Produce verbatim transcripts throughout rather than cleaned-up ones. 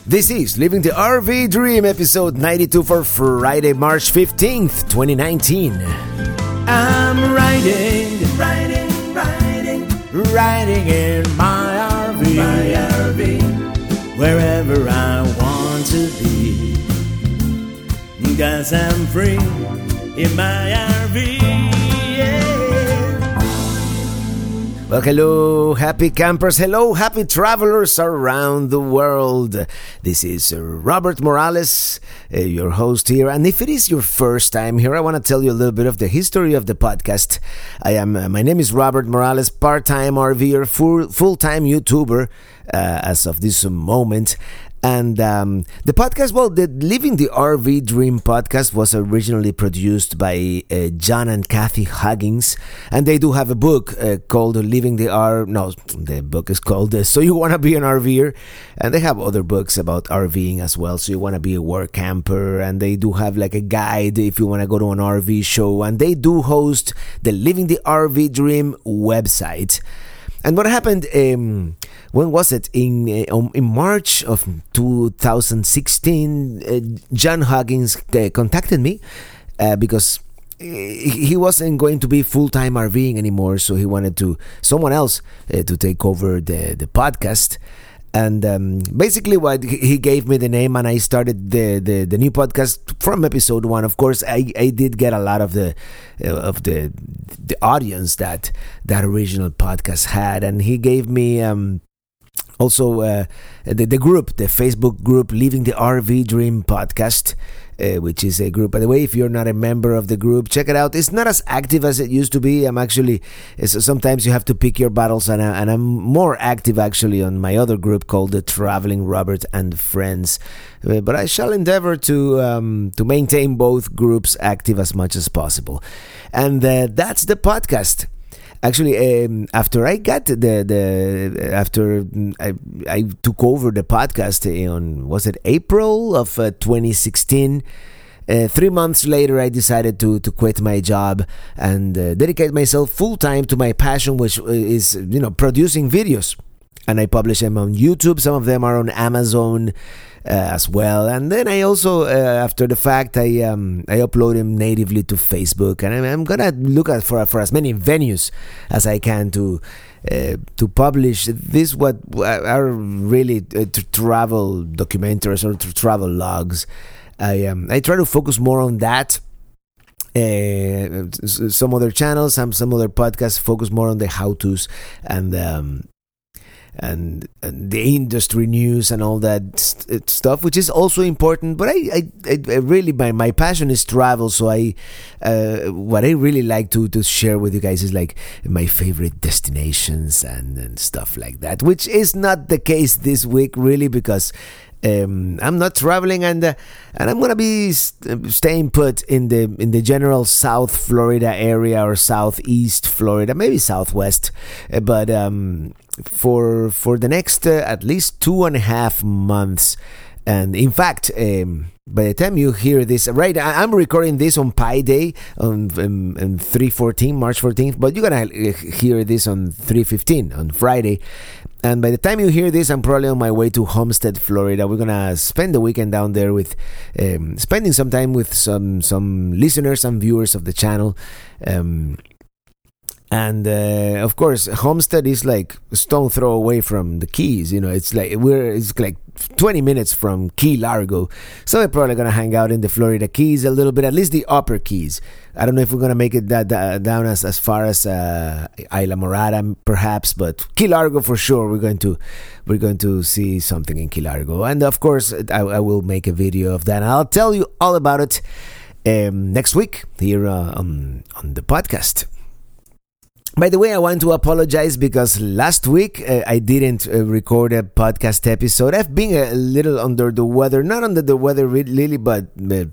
This is Living the R V Dream, episode ninety-two for Friday, March fifteenth, twenty nineteen. I'm riding, riding, riding, riding in my R V, my R V, wherever I want to be, 'cause I'm free in my R V, yeah. Well, hello, happy campers. Hello, happy travelers around the world. This is Robert Morales, uh, your host here. And if it is your first time here, I want to tell you a little bit of the history of the podcast. I am. Uh, my name is Robert Morales, part-time RVer, full, full-time YouTuber uh, as of this moment. And um, the podcast, well, the Living the R V Dream podcast was originally produced by uh, John and Kathy Huggins. And they do have a book uh, called Living the R... No, the book is called uh, So You Want to Be an RVer. And they have other books about RVing as well. So You Want to Be a Work Camper. And they do have like a guide if you want to go to an R V show. And they do host the Living the R V Dream website. And what happened, um, when was it? In uh, in March of two thousand sixteen, uh, John Huggins uh, contacted me uh, because he wasn't going to be full-time RVing anymore, so he wanted to someone else uh, to take over the, the podcast. And um, basically what he gave me the name, and I started the, the, the new podcast from episode one. Of course, I, I did get a lot of the uh, of the the audience that that original podcast had, and he gave me um, also uh, the the group, the Facebook group, Living the R V Dream podcast. Uh, which is a group. By the way, if you're not a member of the group, check it out. It's not as active as it used to be. I'm actually, so sometimes you have to pick your battles, and, I, and I'm more active actually on my other group called the Traveling Robert and Friends. Uh, but I shall endeavor to um, to maintain both groups active as much as possible. And uh, that's the podcast. Actually, um, after I got the the after I I took over the podcast on, was it April of uh, twenty sixteen? Uh, three months later, I decided to to quit my job and uh, dedicate myself full time to my passion, which is, you know, producing videos. And I publish them on YouTube. Some of them are on Amazon uh, as well. And then I also, uh, after the fact, I um, I upload them natively to Facebook. And I'm, I'm gonna look at for for as many venues as I can to uh, to publish this. What are really uh, travel documentaries or travel logs. I um I try to focus more on that. Uh, some other channels, some some other podcasts focus more on the how-tos and. Um, And, and the industry news and all that st- stuff, which is also important. But I, I, I really, my, my passion is travel. So I, uh, what I really like to, to share with you guys is like my favorite destinations and, and stuff like that, which is not the case this week really, because Um, I'm not traveling, and uh, and I'm gonna be st- staying put in the in the general South Florida area or Southeast Florida, maybe Southwest, uh, but um, for for the next uh, at least two and a half months. And in fact, um, by the time you hear this, right, I, I'm recording this on Pi Day on, on, on three fourteen, March fourteenth, but you're gonna hear this on three fifteen on Friday. And by the time you hear this, I'm probably on my way to Homestead, Florida. We're gonna spend the weekend down there with, um, spending some time with some some listeners and viewers of the channel. Um, and uh, of course, Homestead is like a stone throw away from the Keys. You know, it's like we're it's like twenty minutes from Key Largo. So we're probably gonna hang out in the Florida Keys a little bit, at least the upper Keys. I don't know if we're gonna make it that, that down as as far as uh, Isla Morada, perhaps, but Key Largo for sure. We're going to we're going to see something in Key Largo, and of course, I, I will make a video of that. And I'll tell you all about it um, next week here uh, on on the podcast. By the way, I want to apologize because last week uh, I didn't uh, record a podcast episode. I've been a little under the weather, not under the weather really, but uh,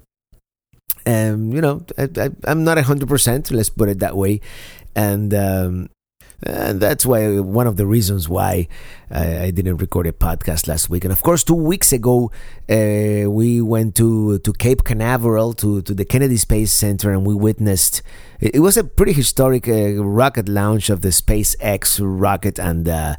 um, you know, I, I, I'm not one hundred percent, let's put it that way. And um, And that's why one of the reasons why I, I didn't record a podcast last week. And of course, two weeks ago, uh, we went to, to Cape Canaveral, to, to the Kennedy Space Center, and we witnessed, it, it was a pretty historic uh, rocket launch of the SpaceX rocket. And uh,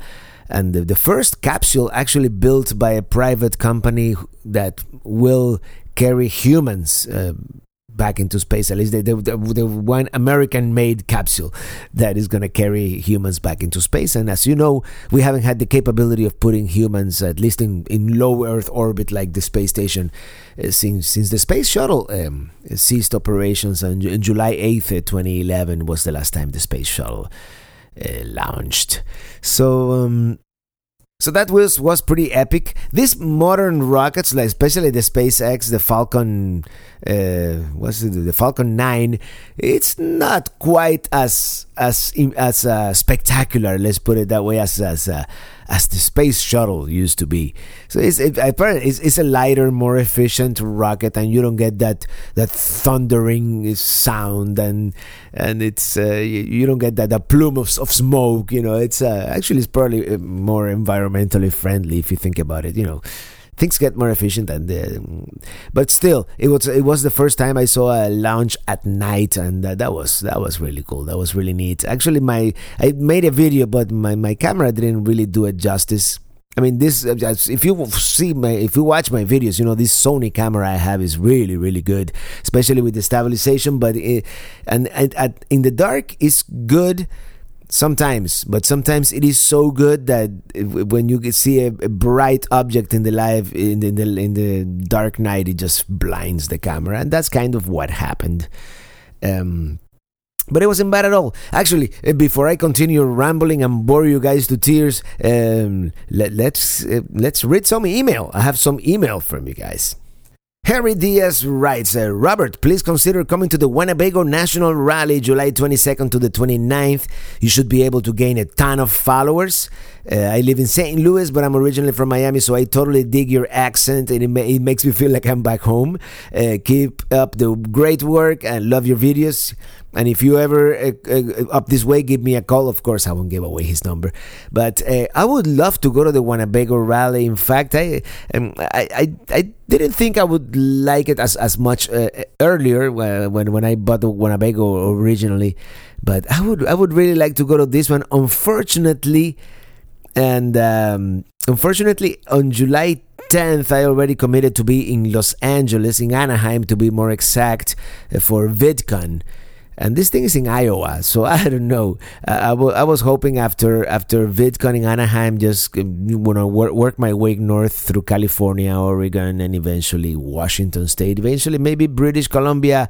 and the, the first capsule actually built by a private company that will carry humans uh, back into space. At least the, the, the, the one American-made capsule that is going to carry humans back into space. And as you know, we haven't had the capability of putting humans, at least in, in low Earth orbit like the space station, uh, since since the space shuttle um, ceased operations on, on July eighth, twenty eleven was the last time the space shuttle uh, launched. So... Um, So that was was pretty epic. These modern rockets, like especially the SpaceX, the Falcon, uh, what's it, the Falcon nine, it's not quite as as as uh, spectacular. Let's put it that way, as as uh, as the space shuttle used to be. So it's it, apparently it's, it's a lighter, more efficient rocket, and you don't get that that thundering sound, and and it's uh, you, you don't get that, that plume of of smoke. You know, it's uh, actually it's probably more environmentally friendly if you think about it. You know, things get more efficient, and uh, but still, it was it was the first time I saw a launch at night, and uh, that was that was really cool. That was really neat. Actually, my I made a video, but my, my camera didn't really do it justice. I mean, this if you see my if you watch my videos, you know this Sony camera I have is really really good, especially with the stabilization. But it, and, and at, in the dark is good. Sometimes, but sometimes it is so good that when you see a, a bright object in the live in the, in the in the dark night, it just blinds the camera, and that's kind of what happened. Um, but it wasn't bad at all. Actually, before I continue rambling and bore you guys to tears, um, let, let's uh, let's read some email. I have some email from you guys. Harry Diaz writes, uh, Robert, please consider coming to the Winnebago National Rally July twenty-second to the twenty-ninth. You should be able to gain a ton of followers. Uh, I live in Saint Louis, but I'm originally from Miami, so I totally dig your accent, and it, ma- it makes me feel like I'm back home. Uh, keep up the great work, and love your videos. And if you ever uh, uh, up this way, give me a call. Of course, I won't give away his number, but uh, I would love to go to the Winnebago Rally. In fact, I um, I, I I didn't think I would like it as as much uh, earlier when when I bought the Winnebago originally, but I would I would really like to go to this one. Unfortunately, and um, unfortunately, on July tenth, I already committed to be in Los Angeles, in Anaheim, to be more exact, uh, for VidCon. And this thing is in Iowa, so I don't know. Uh, I, w- I was hoping after after VidCon in Anaheim, just uh, you know, work, work my way north through California, Oregon, and eventually Washington State. Eventually, maybe British Columbia.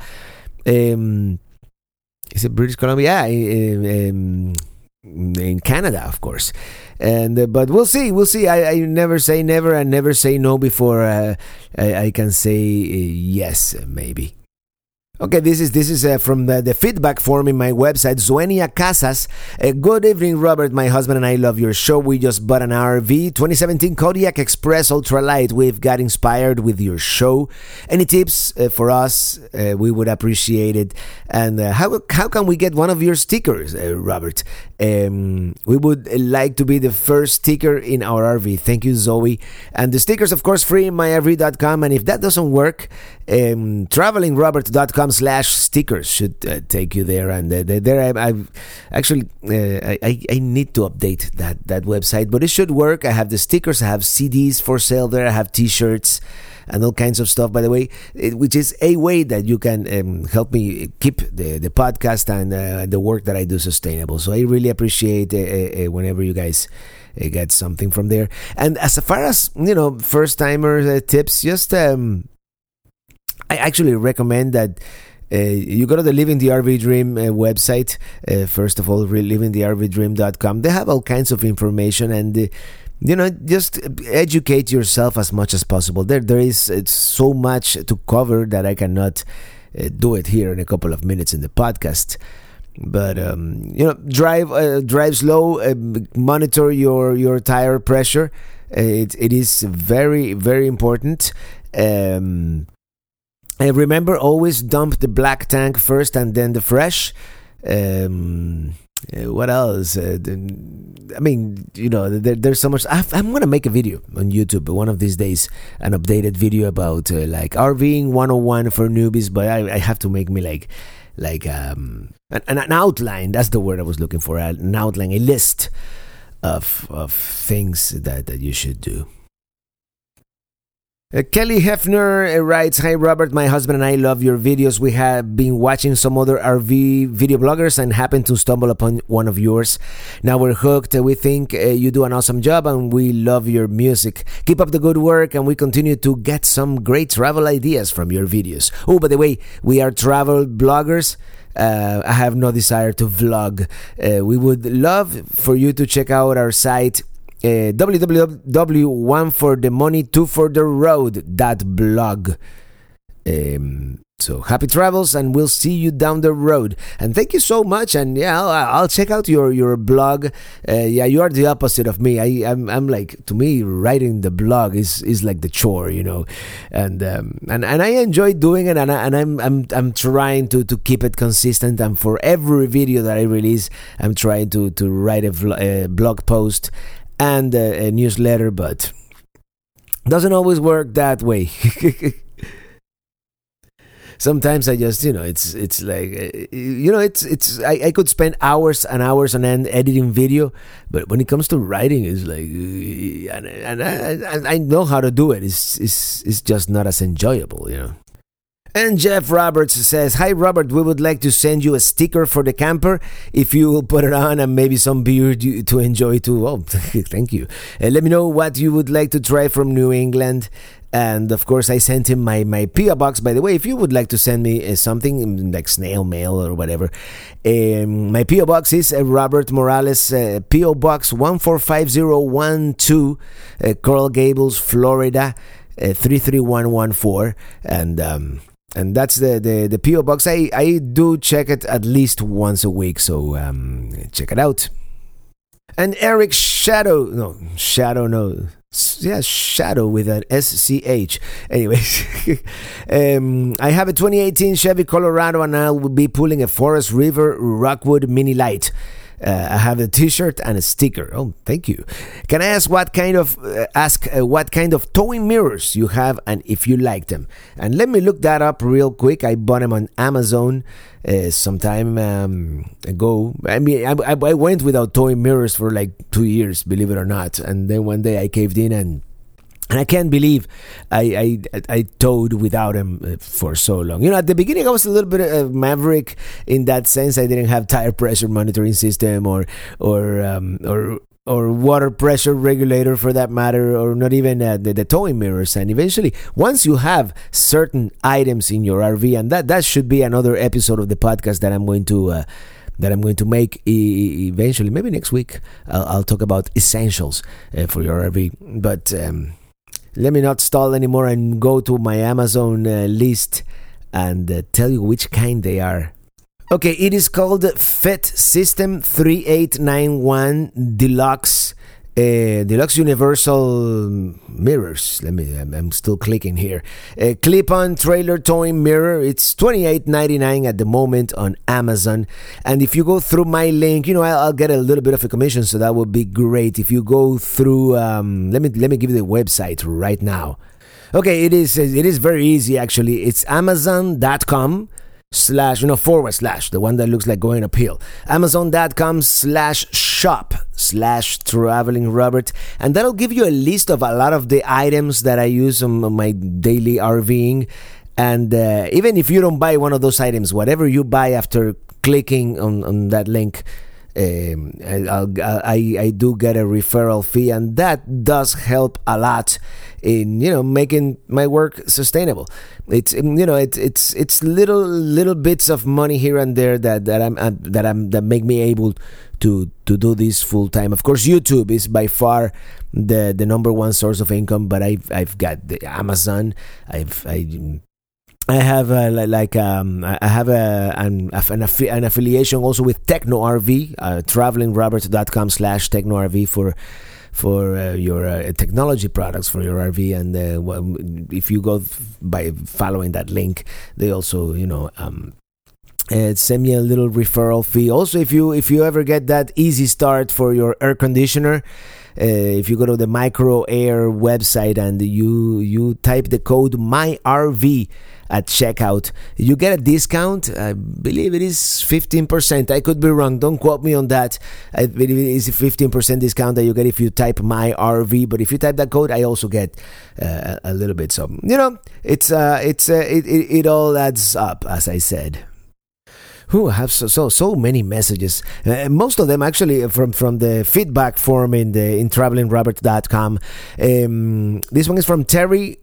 Um, is it British Columbia? Yeah, um, in Canada, of course. And uh, but we'll see. We'll see. I, I never say never, and never say no before uh, I, I can say uh, yes, maybe. Okay, this is this is uh, from the, the feedback form in my website. Zoenia Casas. Uh, good evening, Robert. My husband and I love your show. We just bought an R V, twenty seventeen Kodiak Express Ultralight. We've got inspired with your show. Any tips uh, for us? Uh, we would appreciate it. And uh, how how can we get one of your stickers, uh, Robert? Um, we would like to be the first sticker in our R V. Thank you, Zoe. And the stickers, of course, free in my R V dot com. And if that doesn't work, um, traveling robert dot com slash stickers should uh, take you there. And uh, there I, I've actually uh, I, I need to update that that website, but it should work. I have the stickers, I have C Ds for sale there, I have t-shirts and all kinds of stuff, by the way, it, which is a way that you can um, help me keep the, the podcast and uh, the work that I do sustainable. So I really appreciate uh, uh, whenever you guys uh, get something from there. And as far as, you know, first-timer uh, tips, just um, I actually recommend that Uh, you go to the Living the R V Dream uh, website. Uh, first of all, living the R V dream dot com. They have all kinds of information, and uh, you know, just educate yourself as much as possible. There, there is it's so much to cover that I cannot uh, do it here in a couple of minutes in the podcast. But um, you know, drive uh, drive slow. Uh, monitor your your tire pressure. Uh, it it is very very important. Um, And remember, always dump the black tank first and then the fresh. Um, what else? Uh, the, I mean, you know, there, there's so much. I've, I'm going to make a video on YouTube one of these days, an updated video about uh, like RVing one oh one for newbies. But I, I have to make me like, like um, an, an outline. That's the word I was looking for. An outline, a list of of things that, that you should do. Uh, Kelly Hefner uh, writes, "Hi Robert, my husband and I love your videos. We have been watching some other R V video bloggers and happened to stumble upon one of yours. Now we're hooked. Uh, we think uh, you do an awesome job and we love your music. Keep up the good work and we continue to get some great travel ideas from your videos. Oh, by the way, we are travel bloggers. Uh, I have no desire to vlog. Uh, we would love for you to check out our site, Uh, w w w dot one for the money two for the road dot blog. Um, so happy travels and we'll see you down the road. And thank you so much. And yeah, I'll, I'll check out your, your blog. Uh, yeah, you are the opposite of me. I, I'm, I'm like, to me, writing the blog is, is like the chore, you know. And um, and, and I enjoy doing it. And, I, and I'm I'm I'm trying to, to keep it consistent. And for every video that I release, I'm trying to, to write a, vlog, a blog post and a, a newsletter, but doesn't always work that way. Sometimes I just, you know, it's it's like, you know, it's it's I, I could spend hours and hours on end editing video, but when it comes to writing, it's like, and, and I, I know how to do it. It's it's it's just not as enjoyable, you know. And Jeff Roberts says, "Hi Robert, we would like to send you a sticker for the camper if you will put it on and maybe some beer to enjoy too." Oh, thank you. Uh, let me know what you would like to try from New England. And of course, I sent him my, my P O box. By the way, if you would like to send me uh, something like snail mail or whatever, um, my P O box is uh, Robert Morales, uh, P O Box one four five zero one two, uh, Coral Gables, Florida, uh, three three one one four. And um, and that's the, the, the P O box. I, I do check it at least once a week, so um, check it out. And Eric Shadow, no, Shadow, no, yeah, Shadow with an S C H. Anyways, um, I have a twenty eighteen Chevy Colorado and I will be pulling a Forest River Rockwood Mini Light. Uh, I have a T-shirt and a sticker. Oh, thank you. Can I ask what kind of uh, ask uh, what kind of towing mirrors you have and if you like them? And let me look that up real quick. I bought them on Amazon uh, some time um, ago. I mean, I, I, I went without towing mirrors for like two years, believe it or not. And then one day I caved in and. And I can't believe I, I I towed without him for so long. You know, at the beginning I was a little bit of a maverick in that sense. I didn't have tire pressure monitoring system or or um, or or water pressure regulator for that matter, or not even uh, the, the towing mirrors. And eventually, once you have certain items in your R V, and that, that should be another episode of the podcast that I'm going to... Uh, that I'm going to make e- eventually, maybe next week. I'll, I'll talk about essentials uh, for your R V. But um, let me not stall anymore and go to my Amazon uh, list and uh, tell you which kind they are. Okay, it is called Fit System three eight nine one Deluxe. Uh, Deluxe Universal Mirrors. Let me, I'm, I'm still clicking here. Uh, clip-on trailer towing mirror. It's twenty-eight ninety-nine at the moment on Amazon. And if you go through my link, you know, I'll, I'll get a little bit of a commission, so that would be great. If you go through, um, let me let me give you the website right now. Okay, it is it is very easy actually. It's amazon dot com. slash, you know, forward slash, the one that looks like going uphill. Amazon.com slash shop slash traveling Robert. And that'll give you a list of a lot of the items that I use on my daily RVing. And uh, even if you don't buy one of those items, whatever you buy after clicking on, on that link, um, I'll, I, I do get a referral fee, and that does help a lot in, you know, making my work sustainable. It's, you know, it's it's it's little little bits of money here and there that that I'm uh, that I'm that make me able to to do this full time. Of course, YouTube is by far the the number one source of income, but I've I've got the Amazon. I've I. I have a, like um I have a an an, an affiliation also with Techno R V, uh, traveling robert dot com slash Techno R V for for uh, your uh, technology products for your R V. And uh, well, if you go by following that link, they also, you know, um uh, send me a little referral fee. Also, if you if you ever get that easy start for your air conditioner, Uh, if you go to the Micro Air website and you you type the code MyRV at checkout, you get a discount. I believe it is fifteen percent. I could be wrong. Don't quote me on that. I believe it is a fifteen percent discount that you get if you type MyRV. But if you type that code, I also get uh, a little bit. So, you know, it's uh, it's uh, it, it, it all adds up, as I said. Who have so so so many messages. Uh, most of them actually from from the feedback form in the in traveling robert dot com. Um, this one is from Terry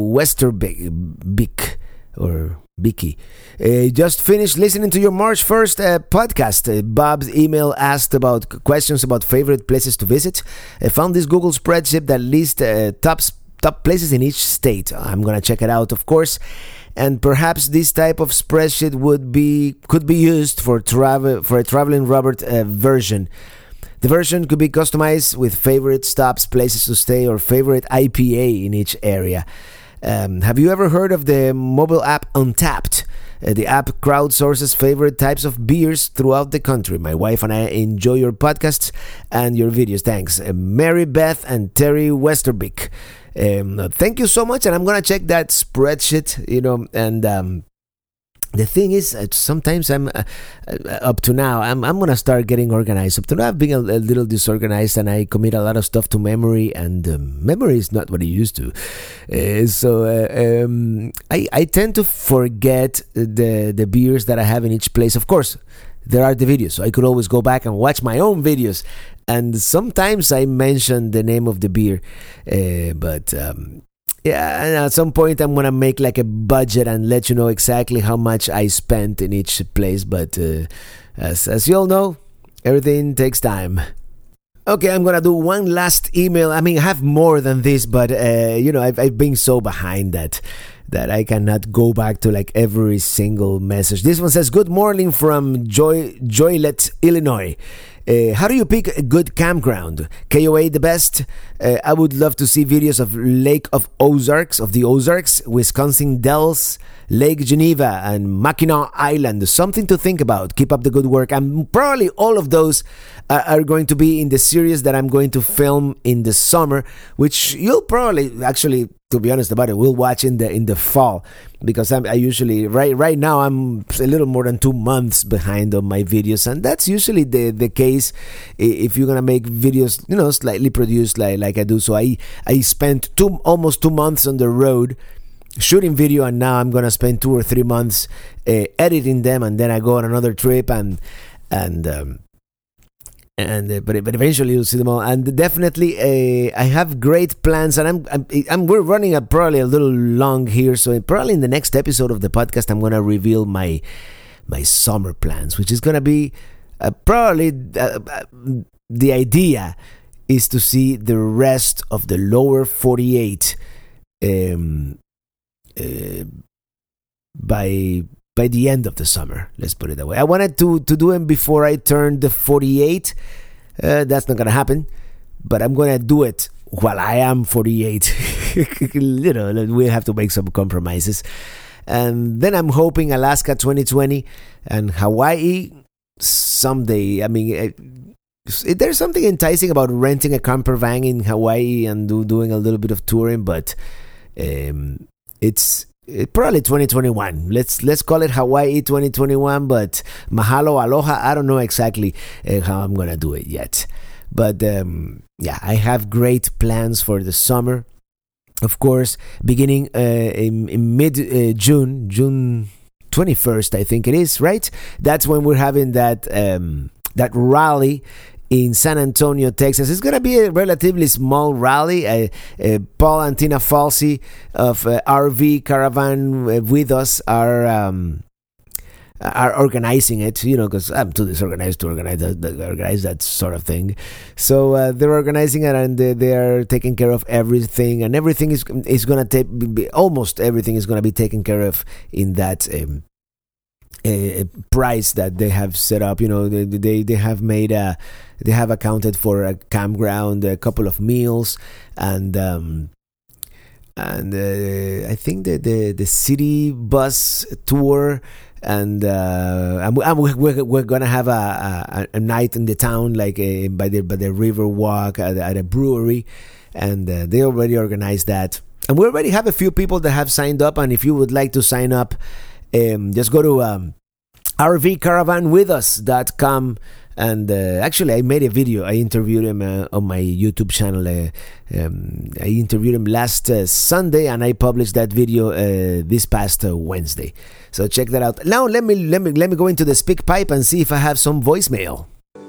Westerbeek or Bicky. Uh, just finished listening to your March first uh, podcast. Uh, Bob's email asked about questions about favorite places to visit. I found this Google spreadsheet that lists uh, top top places in each state. I'm gonna check it out, of course. And perhaps this type of spreadsheet would be could be used for travel for a traveling Robert uh, version. The version could be customized with favorite stops, places to stay, or favorite I P A in each area. Um, have you ever heard of the mobile app Untapped? Uh, the app crowdsources favorite types of beers throughout the country. My wife and I enjoy your podcasts and your videos. Thanks. Uh, Mary Beth and Terry Westerbeek. Um, thank you so much, and I'm gonna check that spreadsheet, you know, and um, the thing is, uh, sometimes I'm uh, uh, up to now I'm I'm gonna start getting organized. Up to now I've been a, a little disorganized, and I commit a lot of stuff to memory, and um, memory is not what it used to. Uh, so uh, um, I I tend to forget the the beers that I have in each place. Of course, there are the videos, so I could always go back and watch my own videos. And sometimes I mention the name of the beer, uh, but um, yeah, and at some point I'm gonna make like a budget and let you know exactly how much I spent in each place. But uh, as as you all know, everything takes time. Okay, I'm gonna do one last email. I mean, I have more than this, but uh, you know, I've I've been so behind that. that I cannot go back to like every single message. This one says, good morning from Joy Joylet, Illinois. Uh, how do you pick a good campground? K O A the best? Uh, I would love to see videos of Lake of Ozarks, of the Ozarks, Wisconsin Dells, Lake Geneva, and Mackinac Island. Something to think about. Keep up the good work. And probably all of those uh, are going to be in the series that I'm going to film in the summer, which you'll probably actually, to be honest about it, we'll watch in the in the fall, because I'm, I usually right right now I'm a little more than two months behind on my videos, and that's usually the the case if you're gonna make videos, you know, slightly produced like like I do. So I I spent two almost two months on the road shooting video, and now I'm gonna spend two or three months uh, editing them, and then I go on another trip, and and. Um, And uh, but but eventually you'll see them all, and definitely uh, I have great plans, and I'm, I'm I'm we're running a, probably a little long here, so probably in the next episode of the podcast I'm gonna reveal my my summer plans, which is gonna be uh, probably uh, the idea is to see the rest of the lower forty-eight um, uh, by. by the end of the summer, let's put it that way. I wanted to, to do them before I turned the forty-eight. Uh, that's not going to happen. But I'm going to do it while I am forty-eight. You know, we'll have to make some compromises. And then I'm hoping Alaska twenty twenty and Hawaii someday. I mean, it, it, there's something enticing about renting a camper van in Hawaii and do, doing a little bit of touring, but um, it's... It, probably twenty twenty-one. Let's let's call it Hawaii twenty twenty-one, but mahalo, aloha, I don't know exactly uh, how I'm gonna do it yet. But um, yeah, I have great plans for the summer. Of course, beginning uh, in, in mid-June, uh, June twenty-first, I think it is, right? That's when we're having that um, that rally in San Antonio, Texas. It's going to be a relatively small rally. Uh, uh, Paul and Tina Falsey of uh, R V Caravan uh, with us are um, are organizing it, you know, because I'm too disorganized to organize that, organize that sort of thing. So uh, they're organizing it, and they, they are taking care of everything, and everything is is going to take, almost everything is going to be taken care of in that um, a price that they have set up. You know, they they, they have made a they have accounted for a campground, a couple of meals, and um, and uh, I think that the the city bus tour and uh, and we- and we- we're, we're gonna have a, a, a night in the town, like uh by the by the river walk at, at a brewery, and uh, they already organized that, and we already have a few people that have signed up. And if you would like to sign up, um, just go to um, r v caravan with us dot com. And uh, actually, I made a video. I interviewed him uh, on my YouTube channel. Uh, um, I interviewed him last uh, Sunday, and I published that video uh, this past uh, Wednesday. So check that out. Now let me let me let me go into the speak pipe and see if I have some voicemail.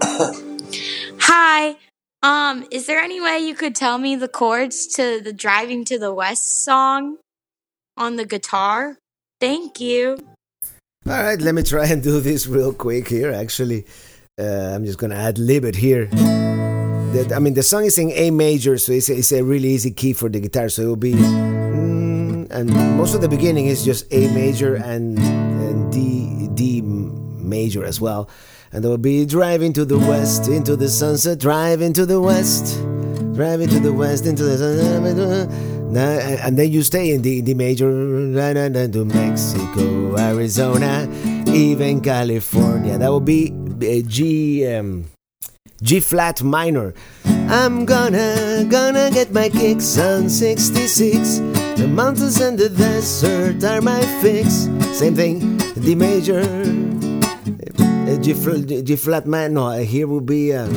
Hi. Um, is there any way you could tell me the chords to the Driving to the West song on the guitar? Thank you. All right, let me try and do this real quick here. Actually, uh, I'm just gonna ad lib it here. That I mean, the song is in A major, so it's a, it's a really easy key for the guitar. So it will be, mm, and most of the beginning is just A major and, and D D major as well. And there will be driving to the west, into the sunset, driving to the west, driving to the west, into the sunset. And then you stay in the D major, to Mexico, Arizona, even California. That will be uh, G um, G flat minor. I'm gonna gonna get my kicks on sixty-six. The mountains and the desert are my fix. Same thing, D major. Uh, G, G flat minor. No, here will be uh,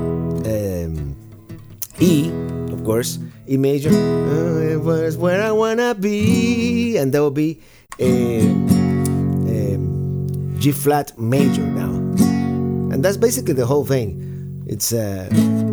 um, E, of course. E major. Uh, where's where I wanna be, and that will be a, a G flat major now, and that's basically the whole thing. It's uh,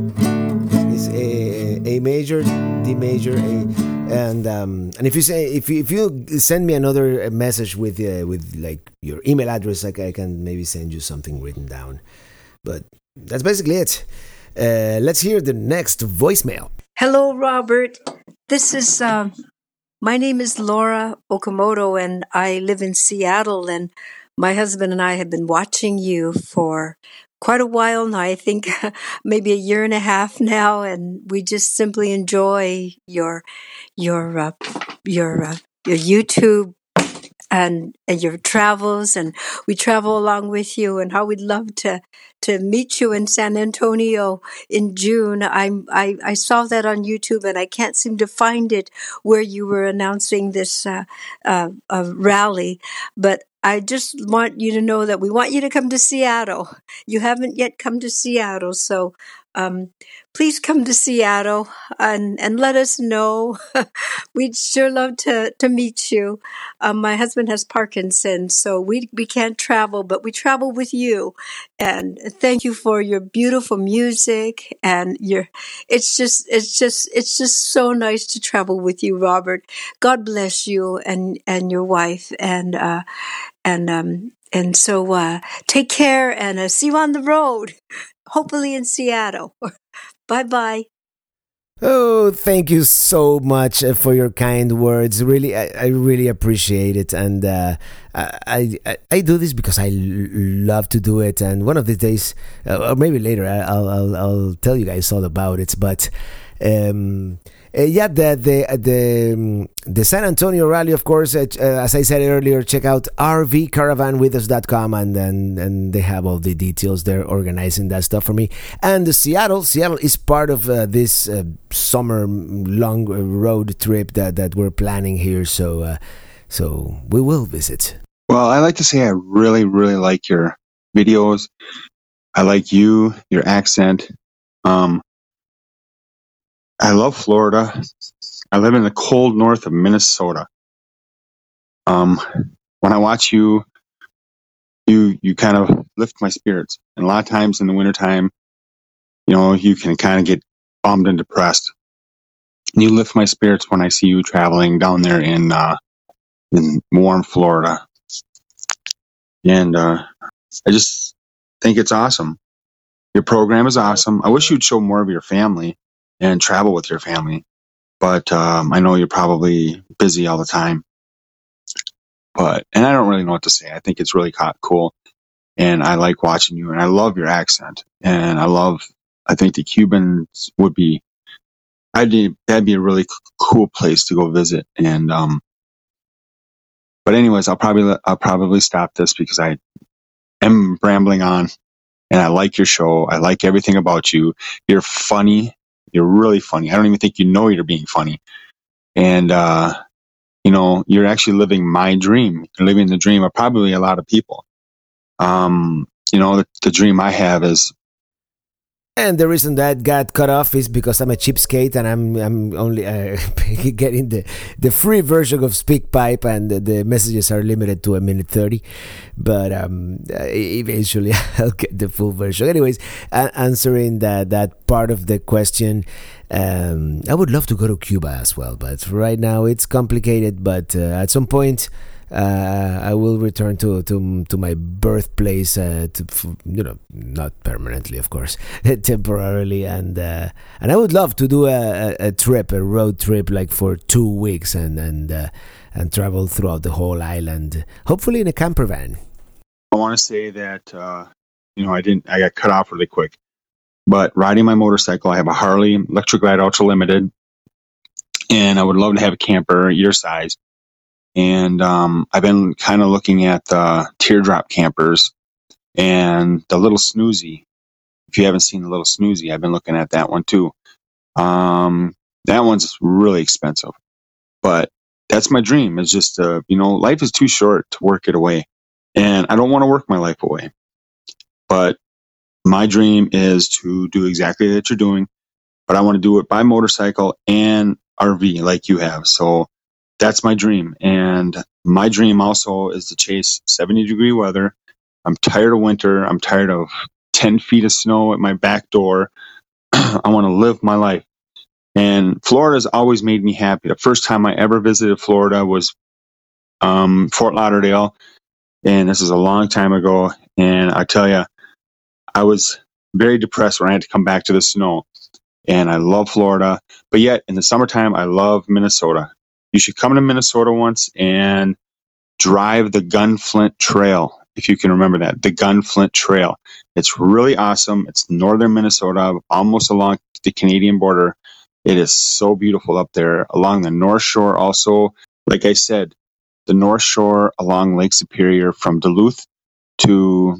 it's a, a major, D major, A, and um, and if you say if you if you send me another message with uh, with like your email address, like I can maybe send you something written down. But that's basically it. Uh, let's hear the next voicemail. Hello, Robert. This is um, my name is Laura Okamoto, and I live in Seattle. And my husband and I have been watching you for quite a while now. I think maybe a year and a half now, and we just simply enjoy your your uh, your uh, your YouTube and, and your travels, and we travel along with you. And how we'd love to to meet you in San Antonio in June. I'm I I saw that on YouTube, and I can't seem to find it where you were announcing this uh, uh, uh, rally, but I just want you to know that we want you to come to Seattle. You haven't yet come to Seattle, so um, please come to Seattle and, and let us know. We'd sure love to, to meet you. Um, my husband has Parkinson's, so we we can't travel, but we travel with you. And thank you for your beautiful music, and your it's just it's just it's just so nice to travel with you, Robert. God bless you and and your wife, and uh, and um and so uh, take care, and uh, see you on the road, hopefully in Seattle. Bye bye. Oh, thank you so much uh, for your kind words. Really, I, I really appreciate it, and uh, I, I I do this because I l- love to do it. And one of these days, uh, or maybe later, I'll I'll I'll tell you guys all about it. But um, uh, yeah, the the the um, the San Antonio rally, of course. Uh, uh, as I said earlier, check out r v caravan with us dot com, and and and they have all the details. They're organizing that stuff for me. And the Seattle, Seattle is part of uh, this uh, summer long road trip that that we're planning here. So uh, so we will visit. Well, I like to say I really really like your videos. I like you, your accent. Um, I love Florida. I live in the cold north of Minnesota. Um, when I watch you, you you kind of lift my spirits. And a lot of times in the wintertime, you know, you can kind of get bummed and depressed. And you lift my spirits when I see you traveling down there in uh, in warm Florida. And uh, I just think it's awesome. Your program is awesome. I wish you'd show more of your family and travel with your family. But um, I know you're probably busy all the time. But and I don't really know what to say. I think it's really cool, and I like watching you, and I love your accent, and I love. I think the Cubans would be. I'd be, that'd be a really c- cool place to go visit, and um. But anyways, I'll probably I'll probably stop this because I am rambling on, and I like your show. I like everything about you. You're funny. You're really funny. I don't even think you know you're being funny. And, uh, you know, you're actually living my dream. You're living the dream of probably a lot of people. Um, you know, the, the dream I have is. And the reason that got cut off is because I'm a cheapskate and I'm I'm only uh, getting the, the free version of SpeakPipe, and the, the messages are limited to a minute thirty. But um, eventually I'll get the full version. Anyways, uh, answering that, that part of the question, um, I would love to go to Cuba as well. But right now it's complicated. But uh, at some point, Uh, I will return to to to my birthplace, uh, to, you know, not permanently, of course, temporarily, and uh, and I would love to do a, a, a trip, a road trip, like for two weeks, and and uh, and travel throughout the whole island, hopefully in a camper van. I want to say that uh, you know I didn't I got cut off really quick, but riding my motorcycle, I have a Harley Electric Glide Ultra Limited, and I would love to have a camper your size. And um, I've been kind of looking at the teardrop campers and the Little Snoozy. If you haven't seen the Little Snoozy, I've been looking at that one too. Um, that one's really expensive, but that's my dream. It's just, uh, you know, life is too short to work it away, and I don't want to work my life away. But my dream is to do exactly what you're doing, but I want to do it by motorcycle and R V like you have. So that's my dream. And my dream also is to chase seventy degree weather. I'm tired of winter. I'm tired of ten feet of snow at my back door. I want to live my life. And Florida's always made me happy. The first time I ever visited Florida was um, Fort Lauderdale. And this is a long time ago. And I tell you, I was very depressed when I had to come back to the snow. And I love Florida. But yet, in the summertime, I love Minnesota. You should come to Minnesota once and drive the Gunflint Trail, if you can remember that, the Gunflint Trail. It's really awesome. It's northern Minnesota, almost along the Canadian border. It is so beautiful up there. Along the North Shore also, like I said, the North Shore along Lake Superior from Duluth to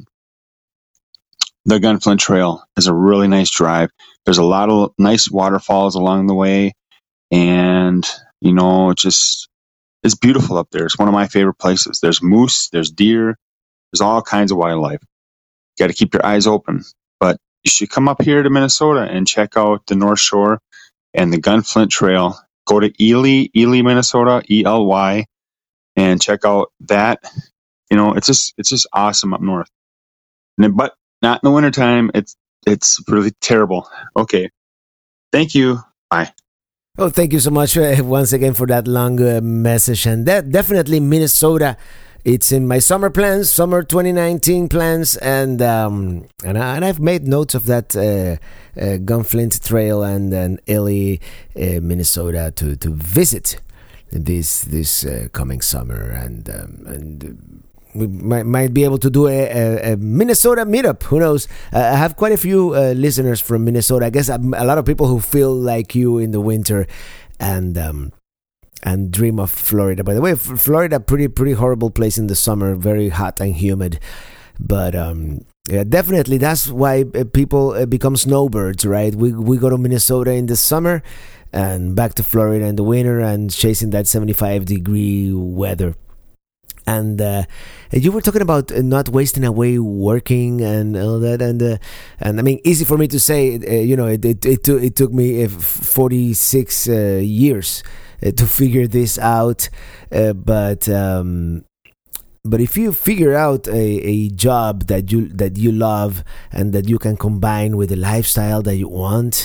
the Gunflint Trail is a really nice drive. There's a lot of nice waterfalls along the way, and you know, it's just, it's beautiful up there. It's one of my favorite places. There's moose, there's deer, there's all kinds of wildlife. You got to keep your eyes open. But you should come up here to Minnesota and check out the North Shore and the Gunflint Trail. Go to Ely, Ely, Minnesota, E L Y, and check out that. You know, it's just, it's just awesome up north. And, but not in the wintertime. It's, it's really terrible. Okay. Thank you. Bye. Oh, thank you so much uh, once again for that long uh, message. And that definitely Minnesota, it's in my summer plans, summer twenty nineteen plans, and um, and, I, and I've made notes of that uh, uh, Gunflint Trail and and Ely, uh, Minnesota, to, to visit this this uh, coming summer, and um, and. We might, might be able to do a, a, a Minnesota meetup. Who knows? Uh, I have quite a few uh, listeners from Minnesota. I guess I'm, a lot of people who feel like you in the winter and um, and dream of Florida. By the way, F- Florida, pretty pretty horrible place in the summer, very hot and humid. But um, yeah, definitely that's why people uh, become snowbirds, right? We we go to Minnesota in the summer and back to Florida in the winter and chasing that seventy-five degree weather. And uh, you were talking about not wasting away working and all that, and uh, and I mean, easy for me to say. Uh, you know, it it it, to, it took me forty-six uh, years uh, to figure this out. Uh, but um, but if you figure out a, a job that you that you love and that you can combine with the lifestyle that you want.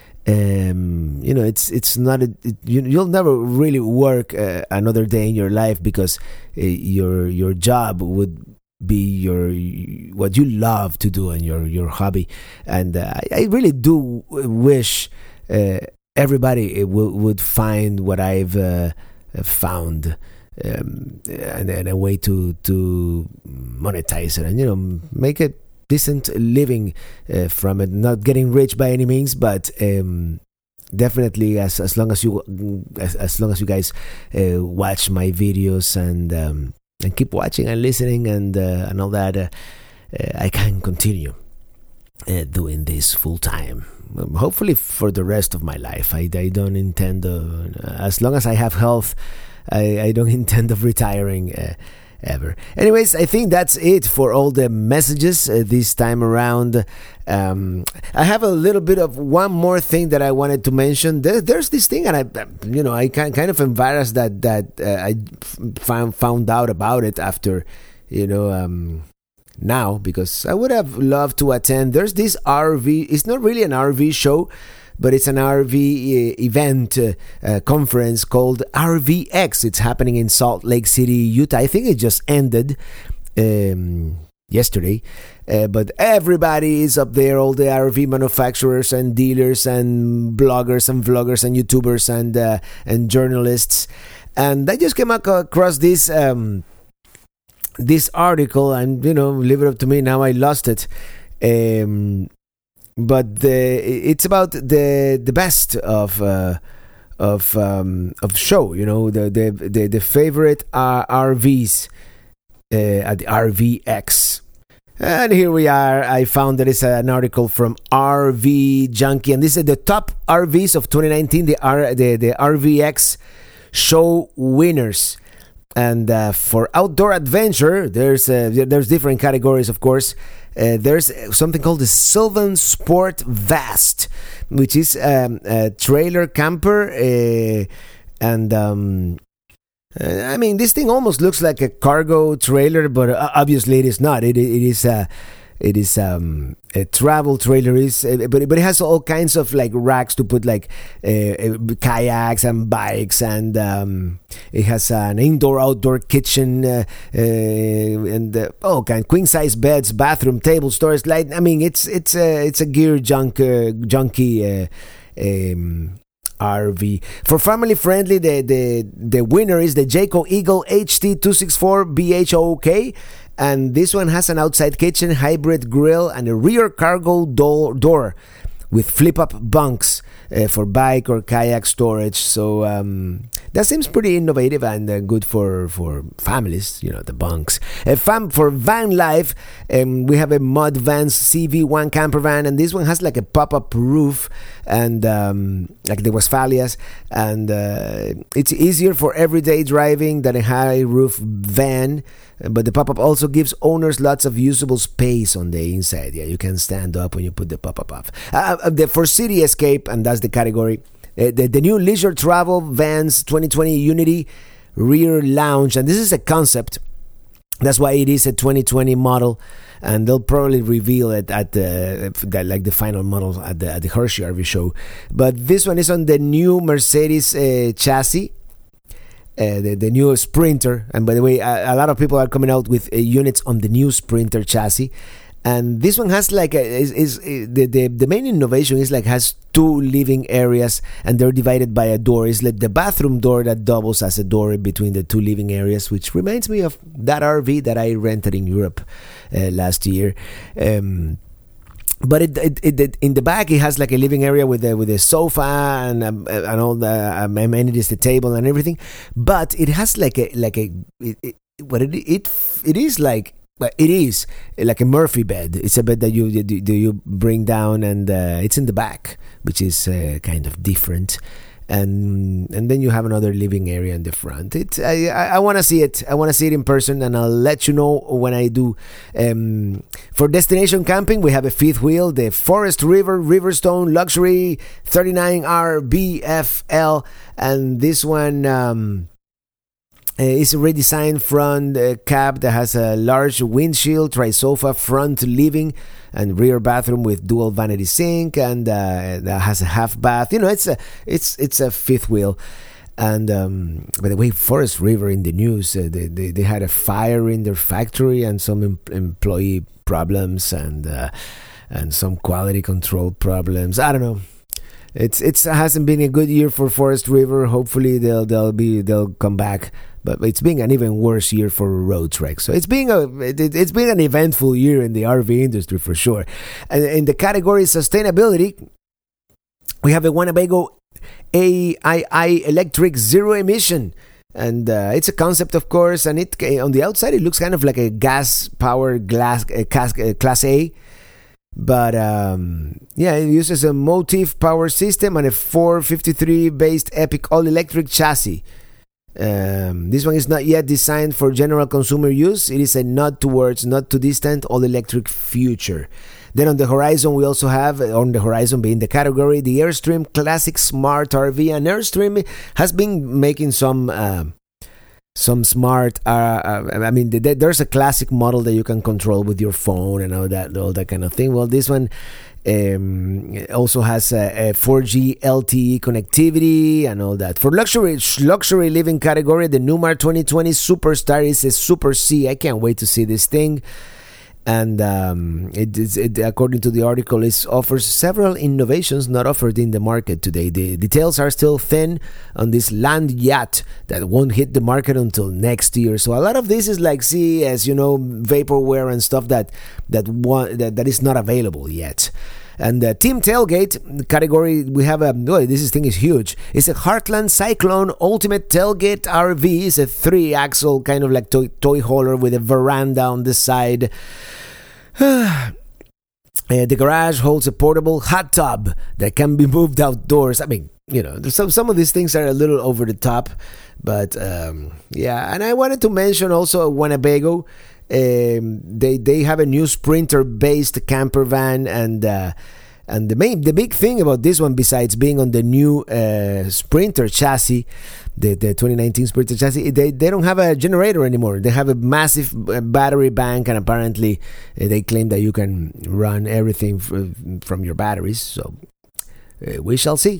Um, you know, it's it's not a, it, you, you'll never really work uh, another day in your life because uh, your your job would be your what you love to do and your your hobby. And uh, I, I really do wish uh, everybody will, would find what I've uh, found. Um, and, and a way to to monetize it and you know make it decent living uh, from it, not getting rich by any means, but um, definitely, as as long as you as, as long as you guys uh, watch my videos and um, and keep watching and listening and uh, and all that, uh, uh, I can continue uh, doing this full time. Um, hopefully for the rest of my life. I, I don't intend uh, as long as I have health. I, I don't intend of retiring uh, ever. Anyways, I think that's it for all the messages uh, this time around. Um, I have a little bit of one more thing that I wanted to mention. There, there's this thing, and I, you know, I kind kind of embarrassed that that uh, I found found out about it after, you know, um, now, because I would have loved to attend. There's this R V. It's not really an R V show, but it's an R V uh, event uh, uh, conference called R V X. It's happening in Salt Lake City, Utah. I think it just ended um, yesterday. Uh, but everybody is up there, all the R V manufacturers and dealers and bloggers and vloggers and YouTubers and uh, and journalists. And I just came across this um, this article, and, you know, leave it up to me. Now I lost it. Um, But the, it's about the the best of uh, of um, of show, you know, the the the, the favorite uh, R Vs uh, at the R V X. And here we are. I found that it's an article from R V Junkie, and this is the top R Vs of twenty nineteen, the R the, the R V X show winners. And uh, for outdoor adventure, there's uh, there's different categories, of course. Uh, there's something called the Sylvan Sport Vast, which is um, a trailer camper, uh, and um, uh, I mean, this thing almost looks like a cargo trailer, but uh, obviously it is not. It it is a it is um, a travel trailer, is uh, but but it has all kinds of like racks to put like uh, kayaks and bikes, and um, it has an indoor outdoor kitchen uh, uh, and uh, all kind queen size beds, bathroom, table, storage light. I mean, it's it's a it's a gear junk uh, junkie uh, um, R V. For family friendly, the the the winner is the Jayco Eagle H T two sixty-four B H O K. And this one has an outside kitchen, hybrid grill, and a rear cargo door, door with flip-up bunks uh, for bike or kayak storage. So um, that seems pretty innovative and uh, good for, for families, you know, the bunks. Uh, fam- for van life, um, we have a Mud Vans C V one camper van, and this one has like a pop-up roof, and um, like the Westphalias, and uh, it's easier for everyday driving than a high-roof van. But the pop-up also gives owners lots of usable space on the inside. Yeah, you can stand up when you put the pop-up off. Uh, the, for city escape, and that's the category, uh, the, the new leisure travel vans twenty twenty Unity rear lounge. And this is a concept. That's why it is a twenty twenty model. And they'll probably reveal it at the, like the final model at the, at the Hershey R V show. But this one is on the new Mercedes uh, chassis. Uh, the, the new Sprinter, and by the way, a, a lot of people are coming out with uh, units on the new Sprinter chassis, and this one has like a, is, is uh, the, the the main innovation is like has two living areas, and they're divided by a door. It's like the bathroom door that doubles as a door between the two living areas, which reminds me of that R V that I rented in Europe uh, last year. Um, But it, it, it, in the back, it has like a living area with a, with a sofa and um, and all the um, amenities, the table and everything. But it has like a like a it, it, what it it it is like. It is like a Murphy bed. It's a bed that you you, you bring down, and uh, it's in the back, which is uh, kind of different. And and then you have another living area in the front. It's I I, I want to see it. I want to see it in person, and I'll let you know when I do. Um, for destination camping, we have a fifth wheel, the Forest River Riverstone Luxury thirty-nine R B F L, and this one um, is a redesigned front uh, cab that has a large windshield, tri-sofa front living and rear bathroom with dual vanity sink, and uh, that has a half bath. You know, it's a it's it's a fifth wheel. And um, by the way, Forest River in the news, uh, they, they they had a fire in their factory and some em- employee problems and uh, and some quality control problems. I don't know. It's it's it hasn't been a good year for Forest River. Hopefully they'll they'll be they'll come back. But it's been an even worse year for Road Trek. So it's been a it, it's been an eventful year in the R V industry for sure. And in the category sustainability, We have a Winnebago A I I electric zero emission. And uh, it's a concept, of course, and it on the outside it looks kind of like a gas-powered glass, uh, class, uh, class A. But um, yeah, it uses a Motif power system and a four fifty-three based Epic all-electric chassis. Um, this one is not yet designed for general consumer use. It is a nod towards not too distant all-electric future. Then on the horizon, we also have, on the horizon being the category, the Airstream Classic Smart R V. And Airstream has been making some uh, some smart, uh, uh, I mean, there's a classic model that you can control with your phone and all that, all that kind of thing. Well, this one um, also has a, a four G L T E connectivity and all that. For luxury luxury living category, the Newmar twenty twenty Superstar is a Super C. I can't wait to see this thing. And um, it is, it, according to the article, it offers several innovations not offered in the market today. The details are still thin on this land yacht that won't hit the market until next year. So a lot of this is like C E S, you know, vaporware and stuff that that one, that, that is not available yet. And the Team Tailgate category, we have a, oh, this thing is huge. It's a Heartland Cyclone Ultimate Tailgate R V. It's a three-axle kind of like toy, toy hauler with a veranda on the side. Uh, the garage holds a portable hot tub that can be moved outdoors. I mean, you know, some some of these things are a little over the top, but um, yeah. And I wanted to mention also Winnebago. Um, they they have a new Sprinter-based camper van, and uh, and the main the big thing about this one, besides being on the new uh, Sprinter chassis, the the twenty nineteen Sprinter chassis, they they don't have a generator anymore. They have a massive battery bank, and apparently uh, they claim that you can run everything f- from your batteries. So uh, we shall see.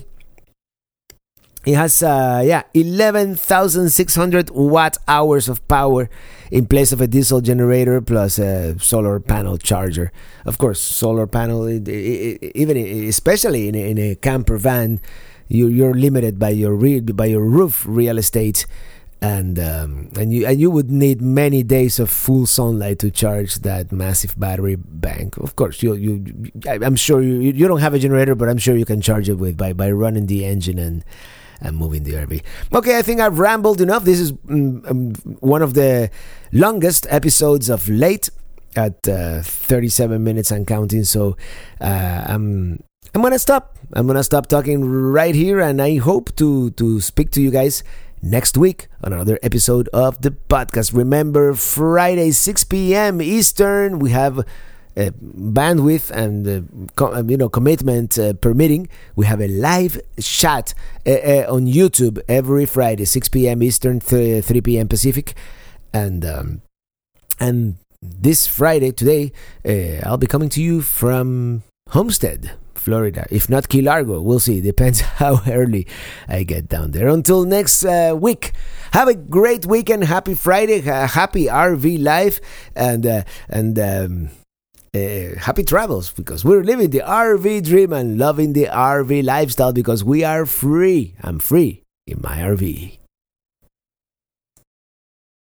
It has, uh, yeah, eleven thousand six hundred watt hours of power in place of a diesel generator plus a solar panel charger. Of course, solar panel, it, it, even especially in a, in a camper van, you, you're limited by your re, by your roof real estate, and um, and you and you would need many days of full sunlight to charge that massive battery bank. Of course, you you I'm sure you you don't have a generator, but I'm sure you can charge it with by by running the engine and. and moving the R V. Okay, I think I've rambled enough. This is um, um, one of the longest episodes of late at uh, thirty-seven minutes and counting. So uh, I'm I'm gonna stop. I'm gonna stop talking right here, and I hope to to speak to you guys next week on another episode of the podcast. Remember, Friday six p.m. Eastern, we have. Uh, bandwidth and uh, com- you know commitment uh, permitting, we have a live chat uh, uh, on YouTube every Friday, six p.m. Eastern, th- three p.m. Pacific, and um, and this Friday today, uh, I'll be coming to you from Homestead, Florida. If not Key Largo, we'll see. Depends how early I get down there. Until next uh, week. Have a great weekend. Happy Friday. Uh, happy R V life, and uh, and. Um, Uh, happy travels, because we're living the R V dream and loving the R V lifestyle because we are free. I'm free in my R V.